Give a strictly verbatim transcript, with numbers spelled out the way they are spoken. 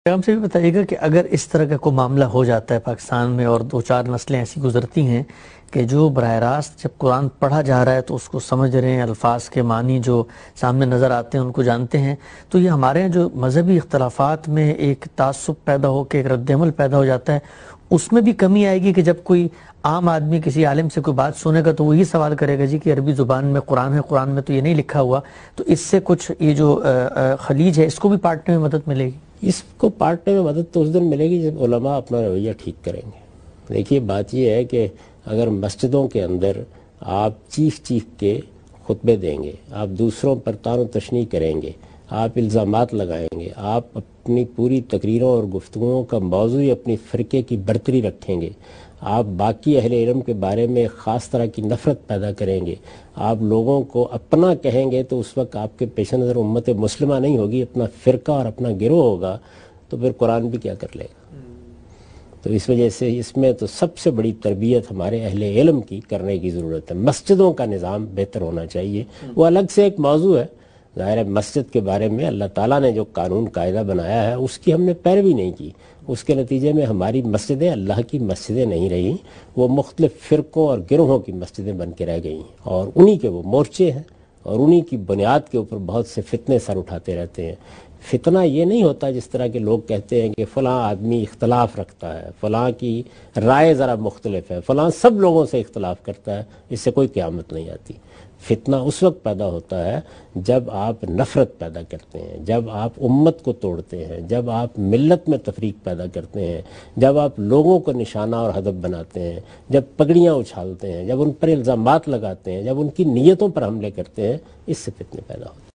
ہم سے بھی بتائیے گا کہ اگر اس طرح کا کوئی معاملہ ہو جاتا ہے پاکستان میں اور دو چار نسلیں ایسی گزرتی ہیں کہ جو براہ راست جب قرآن پڑھا جا رہا ہے تو اس کو سمجھ رہے ہیں، الفاظ کے معنی جو سامنے نظر آتے ہیں ان کو جانتے ہیں، تو یہ ہمارے یہاں جو مذہبی اختلافات میں ایک تعصب پیدا ہو کے ایک رد عمل پیدا ہو جاتا ہے، اس میں بھی کمی آئے گی کہ جب کوئی عام آدمی کسی عالم سے کوئی بات سنے گا تو وہ یہ سوال کرے گا جی کہ عربی زبان میں قرآن ہے، قرآن میں تو یہ نہیں لکھا ہوا، تو اس سے کچھ یہ جو خلیج ہے اس کو بھی پاٹنے میں مدد ملے گی؟ اس کو پاٹنے میں مدد تو اس دن ملے گی جب علماء اپنا رویہ ٹھیک کریں گے۔ دیکھیے بات یہ ہے کہ اگر مسجدوں کے اندر آپ چیخ چیخ کے خطبے دیں گے، آپ دوسروں پر تان و تشنیع کریں گے، آپ الزامات لگائیں گے، آپ اپنی پوری تقریروں اور گفتگوؤں کا موضوع اپنی فرقے کی برتری رکھیں گے، آپ باقی اہل علم کے بارے میں خاص طرح کی نفرت پیدا کریں گے، آپ لوگوں کو اپنا کہیں گے، تو اس وقت آپ کے پیش نظر امت مسلمہ نہیں ہوگی، اپنا فرقہ اور اپنا گروہ ہوگا، تو پھر قرآن بھی کیا کر لے گا۔ تو اس وجہ سے اس میں تو سب سے بڑی تربیت ہمارے اہل علم کی کرنے کی ضرورت ہے۔ مسجدوں کا نظام بہتر ہونا چاہیے، وہ الگ سے ایک موضوع ہے۔ ظاہر ہے مسجد کے بارے میں اللہ تعالیٰ نے جو قانون قاعدہ بنایا ہے اس کی ہم نے پیروی نہیں کی، اس کے نتیجے میں ہماری مسجدیں اللہ کی مسجدیں نہیں رہیں، وہ مختلف فرقوں اور گروہوں کی مسجدیں بن کے رہ گئی ہیں، اور انہی کے وہ مورچے ہیں، اور انہی کی بنیاد کے اوپر بہت سے فتنے سر اٹھاتے رہتے ہیں۔ فتنہ یہ نہیں ہوتا جس طرح کے لوگ کہتے ہیں کہ فلاں آدمی اختلاف رکھتا ہے، فلاں کی رائے ذرا مختلف ہے، فلاں سب لوگوں سے اختلاف کرتا ہے، اس سے کوئی قیامت نہیں آتی۔ فتنہ اس وقت پیدا ہوتا ہے جب آپ نفرت پیدا کرتے ہیں، جب آپ امت کو توڑتے ہیں، جب آپ ملت میں تفریق پیدا کرتے ہیں، جب آپ لوگوں کو نشانہ اور ہدف بناتے ہیں، جب پگڑیاں اچھالتے ہیں، جب ان پر الزامات لگاتے ہیں، جب ان کی نیتوں پر حملے کرتے ہیں، اس سے فتنے پیدا ہوتے ہیں۔